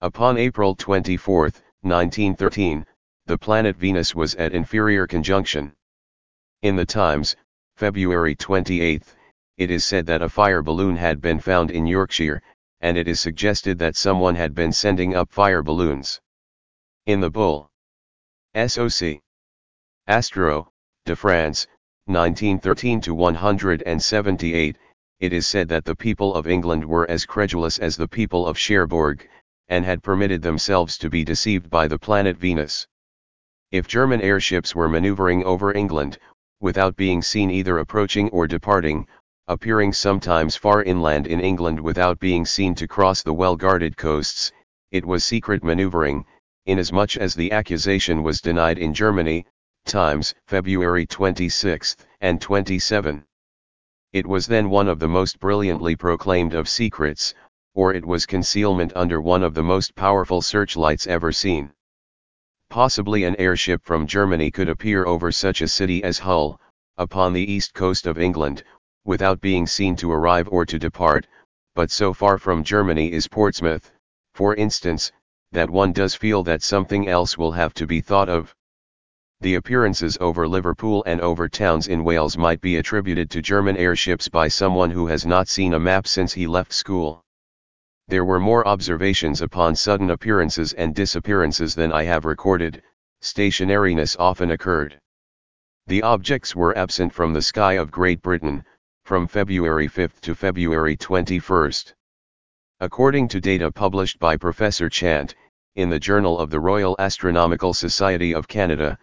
Upon April 24, 1913, the planet Venus was at inferior conjunction. In the Times, February 28, it is said that a fire balloon had been found in Yorkshire, and it is suggested that someone had been sending up fire balloons. In the Bull. SOC. Astro, de France, 1913-178, it is said that the people of England were as credulous as the people of Cherbourg, and had permitted themselves to be deceived by the planet Venus. If German airships were maneuvering over England, without being seen either approaching or departing, appearing sometimes far inland in England without being seen to cross the well-guarded coasts, it was secret maneuvering, inasmuch as the accusation was denied in Germany. Times, February 26 and 27. It was then one of the most brilliantly proclaimed of secrets, or it was concealment under one of the most powerful searchlights ever seen. Possibly an airship from Germany could appear over such a city as Hull, upon the east coast of England, without being seen to arrive or to depart, but so far from Germany is Portsmouth, for instance, that one does feel that something else will have to be thought of. The appearances over Liverpool and over towns in Wales might be attributed to German airships by someone who has not seen a map since he left school. There were more observations upon sudden appearances and disappearances than I have recorded. Stationariness often occurred. The objects were absent from the sky of Great Britain, from February 5 to February 21. According to data published by Professor Chant, in the Journal of the Royal Astronomical Society of Canada,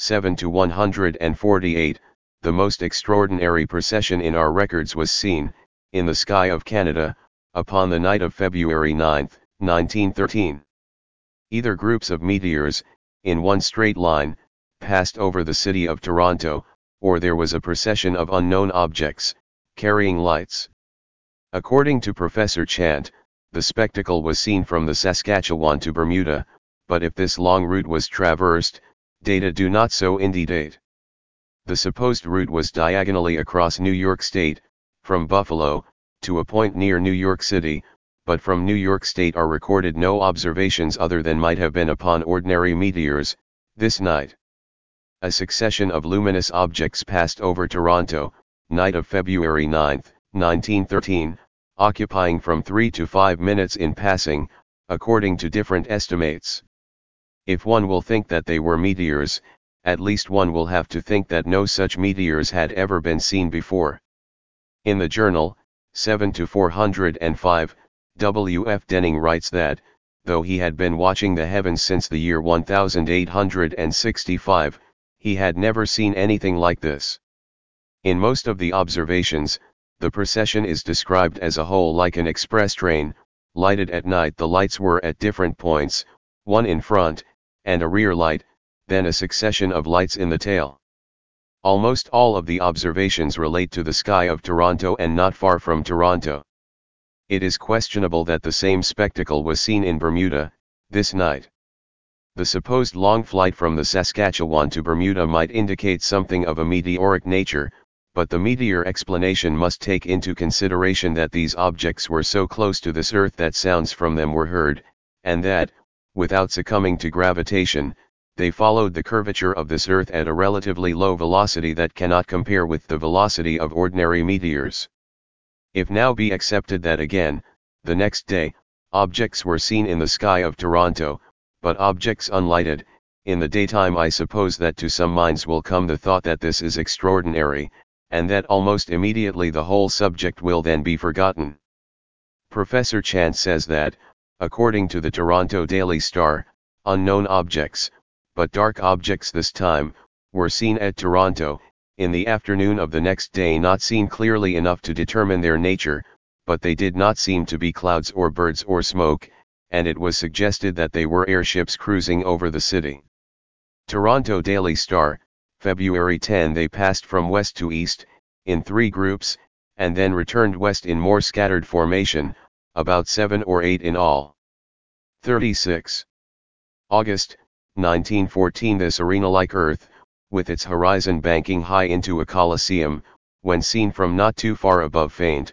7-148, the most extraordinary procession in our records was seen, in the sky of Canada, upon the night of February 9, 1913. Either groups of meteors, in one straight line, passed over the city of Toronto, or there was a procession of unknown objects, carrying lights. According to Professor Chant, the spectacle was seen from the Saskatchewan to Bermuda, but if this long route was traversed, data do not so indicate. The supposed route was diagonally across New York State, from Buffalo, to a point near New York City, but from New York State are recorded no observations other than might have been upon ordinary meteors, this night. A succession of luminous objects passed over Toronto, night of February 9, 1913, occupying from 3 to 5 minutes in passing, according to different estimates. If one will think that they were meteors, at least one will have to think that no such meteors had ever been seen before. In the journal, 7-405, W. F. Denning writes that, though he had been watching the heavens since the year 1865, he had never seen anything like this. In most of the observations, the procession is described as a whole like an express train, lighted at night. The lights were at different points, one in front, and a rear light, then a succession of lights in the tail. Almost all of the observations relate to the sky of Toronto and not far from Toronto. It is questionable that the same spectacle was seen in Bermuda, this night. The supposed long flight from the Saskatchewan to Bermuda might indicate something of a meteoric nature, but the meteor explanation must take into consideration that these objects were so close to this Earth that sounds from them were heard, and that, without succumbing to gravitation, they followed the curvature of this Earth at a relatively low velocity that cannot compare with the velocity of ordinary meteors. If now be accepted that again, the next day, objects were seen in the sky of Toronto, but objects unlighted, in the daytime, I suppose that to some minds will come the thought that this is extraordinary, and that almost immediately the whole subject will then be forgotten. Professor Chant says that, according to the Toronto Daily Star, unknown objects, but dark objects this time, were seen at Toronto, in the afternoon of the next day, not seen clearly enough to determine their nature, but they did not seem to be clouds or birds or smoke, and it was suggested that they were airships cruising over the city. Toronto Daily Star, February 10. They passed from west to east, in 3 groups, and then returned west in more scattered formation, about 7 or 8 in all. 36. August, 1914. This arena-like Earth, with its horizon banking high into a coliseum, when seen from not too far above, faint,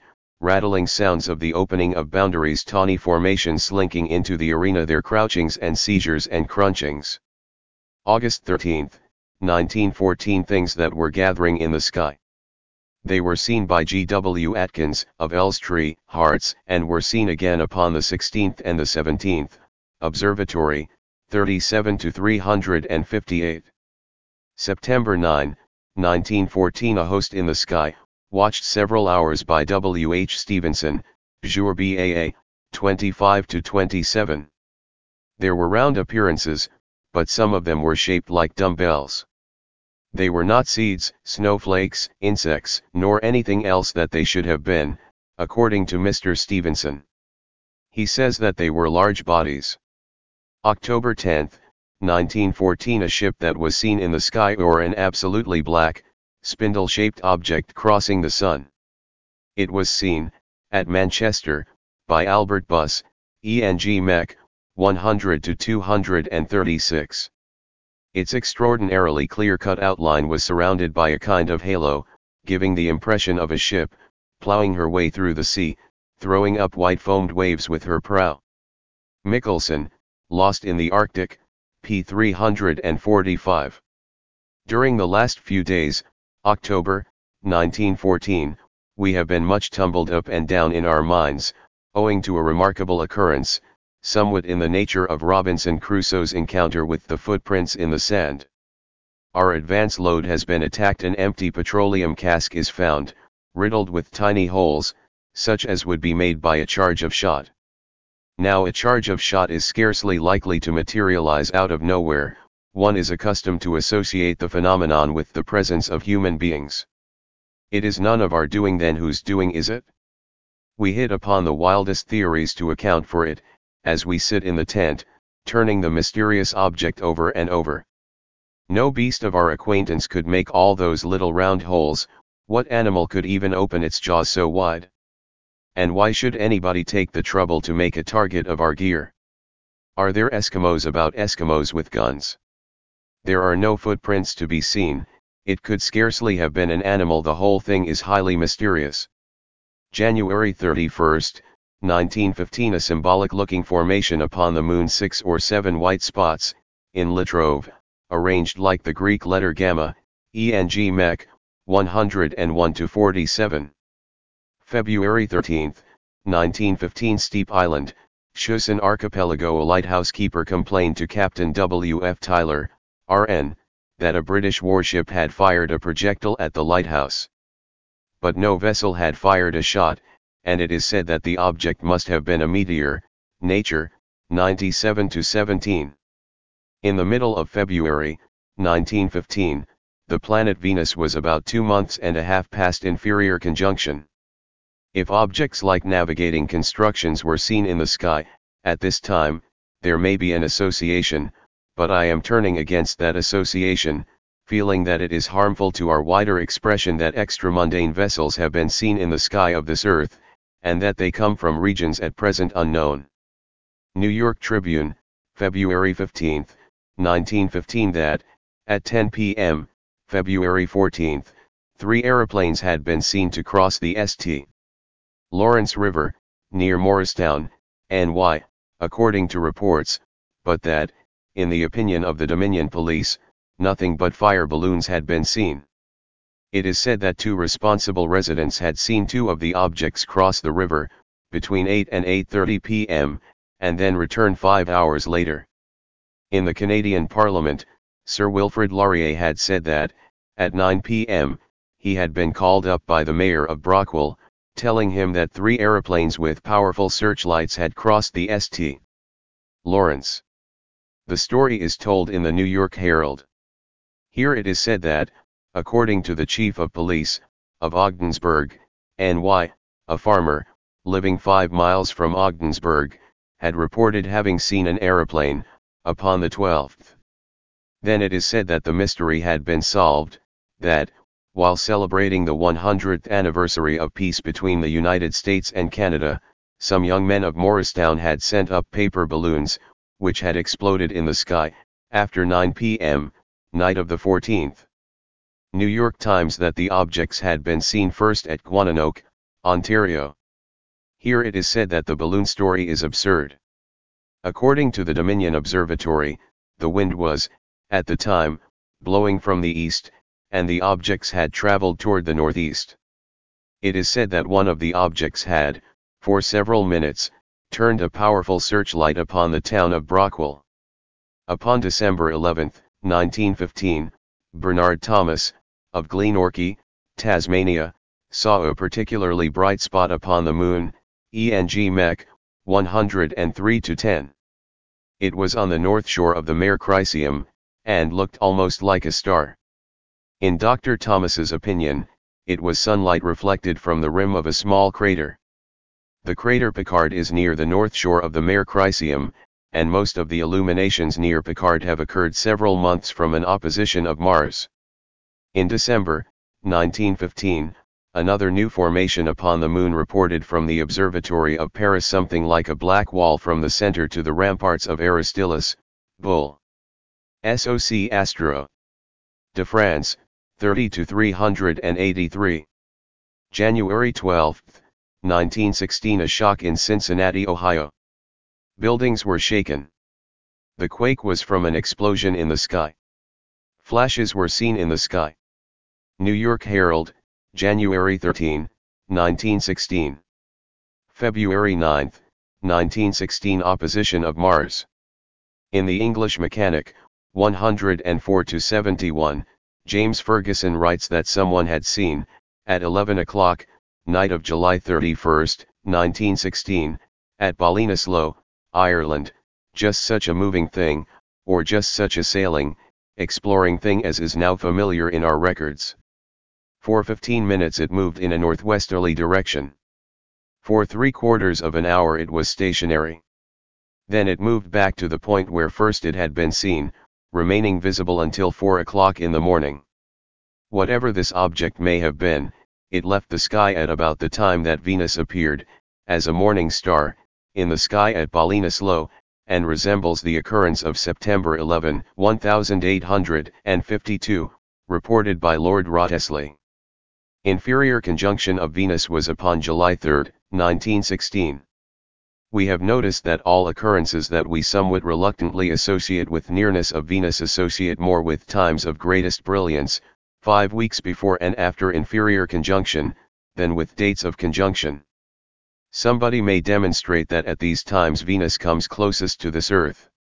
rattling sounds of the opening of boundaries, tawny formations slinking into the arena, their crouchings and seizures and crunchings. August 13, 1914, things that were gathering in the sky. They were seen by G.W. Atkins, of Elstree, Herts, and were seen again upon the 16th and the 17th, Observatory, 37 to 358. September 9, 1914, a host in the sky, watched several hours by W. H. Stevenson, Jour BAA, 25 to 27. There were round appearances, but some of them were shaped like dumbbells. They were not seeds, snowflakes, insects, nor anything else that they should have been, according to Mr. Stevenson. He says that they were large bodies. October 10, 1914, a ship that was seen in the sky, or an absolutely black, spindle-shaped object crossing the sun. It was seen, at Manchester, by Albert Buss, ENG Mech, 100 to 236. Its extraordinarily clear-cut outline was surrounded by a kind of halo, giving the impression of a ship, ploughing her way through the sea, throwing up white-foamed waves with her prow. Michelson, Lost in the Arctic, p. 345. During the last few days, October, 1914, we have been much tumbled up and down in our minds, owing to a remarkable occurrence, somewhat in the nature of Robinson Crusoe's encounter with the footprints in the sand. Our advance load has been attacked. An empty petroleum cask is found, riddled with tiny holes, such as would be made by a charge of shot. Now a charge of shot is scarcely likely to materialize out of nowhere. One is accustomed to associate the phenomenon with the presence of human beings. It is none of our doing then. Whose doing is it? We hit upon the wildest theories to account for it, as we sit in the tent, turning the mysterious object over and over. No beast of our acquaintance could make all those little round holes. What animal could even open its jaws so wide? And why should anybody take the trouble to make a target of our gear? Are there Eskimos about? Eskimos with guns? There are no footprints to be seen. It could scarcely have been an animal. The whole thing is highly mysterious. January 31, 1915, a symbolic-looking formation upon the moon, 6 or 7 white spots, in Latrobe, arranged like the Greek letter gamma, ENG Mech, 101 to 47. February 13, 1915, Steep Island, Schussen Archipelago. A lighthouse keeper complained to Captain W. F. Tyler, RN, that a British warship had fired a projectile at the lighthouse. But no vessel had fired a shot, and it is said that the object must have been a meteor. Nature, 97 to 17. In the middle of February, 1915, the planet Venus was about 2 months and a half past inferior conjunction. If objects like navigating constructions were seen in the sky, at this time, there may be an association, but I am turning against that association, feeling that it is harmful to our wider expression that extramundane vessels have been seen in the sky of this earth, and that they come from regions at present unknown. New York Tribune, February 15, 1915, that, at 10 p.m., February 14, 3 aeroplanes had been seen to cross the St. Lawrence River, near Morristown, NY, according to reports, but that, in the opinion of the Dominion Police, nothing but fire balloons had been seen. It is said that 2 responsible residents had seen 2 of the objects cross the river, between 8 and 8:30 p.m., and then return 5 hours later. In the Canadian Parliament, Sir Wilfrid Laurier had said that, at 9 p.m., he had been called up by the mayor of Brockwell, telling him that 3 aeroplanes with powerful searchlights had crossed the St. Lawrence. The story is told in the New York Herald. Here it is said that, according to the chief of police, of Ogdensburg, NY, a farmer, living 5 miles from Ogdensburg, had reported having seen an aeroplane, upon the 12th. Then it is said that the mystery had been solved, that, while celebrating the 100th anniversary of peace between the United States and Canada, some young men of Morristown had sent up paper balloons, which had exploded in the sky, after 9 p.m., night of the 14th. New York Times, that the objects had been seen first at Guananoque, Ontario. Here it is said that the balloon story is absurd. According to the Dominion Observatory, the wind was, at the time, blowing from the east, and the objects had traveled toward the northeast. It is said that one of the objects had, for several minutes, turned a powerful searchlight upon the town of Brockwell. Upon December 11, 1915, Bernard Thomas, of Glenorchy, Tasmania, saw a particularly bright spot upon the moon, ENG Mech 103-10. It was on the north shore of the Mare Crisium, and looked almost like a star. In Dr. Thomas's opinion, it was sunlight reflected from the rim of a small crater. The crater Picard is near the north shore of the Mare Crisium, and most of the illuminations near Picard have occurred several months from an opposition of Mars. In December 1915, another new formation upon the moon reported from the observatory of Paris, something like a black wall from the center to the ramparts of Aristillus, Bull. SOC Astro. De France, 30-383. January 12, 1916. A shock in Cincinnati, Ohio. Buildings were shaken. The quake was from an explosion in the sky. Flashes were seen in the sky. New York Herald, January 13, 1916. February 9, 1916. Opposition of Mars. In the English Mechanic, 104-71, James Ferguson writes that someone had seen, at 11 o'clock, night of July 31, 1916, at Ballinasloe, Ireland, just such a moving thing, or just such a sailing, exploring thing as is now familiar in our records. For 15 minutes it moved in a northwesterly direction. For 3/4 of an hour it was stationary. Then it moved back to the point where first it had been seen, remaining visible until 4 o'clock in the morning. Whatever this object may have been, it left the sky at about the time that Venus appeared, as a morning star, in the sky at Ballinasloe, and resembles the occurrence of September 11, 1852, reported by Lord Wriothesley. Inferior conjunction of Venus was upon July 3, 1916. We have noticed that all occurrences that we somewhat reluctantly associate with nearness of Venus associate more with times of greatest brilliance, 5 weeks before and after inferior conjunction, than with dates of conjunction. Somebody may demonstrate that at these times Venus comes closest to this Earth.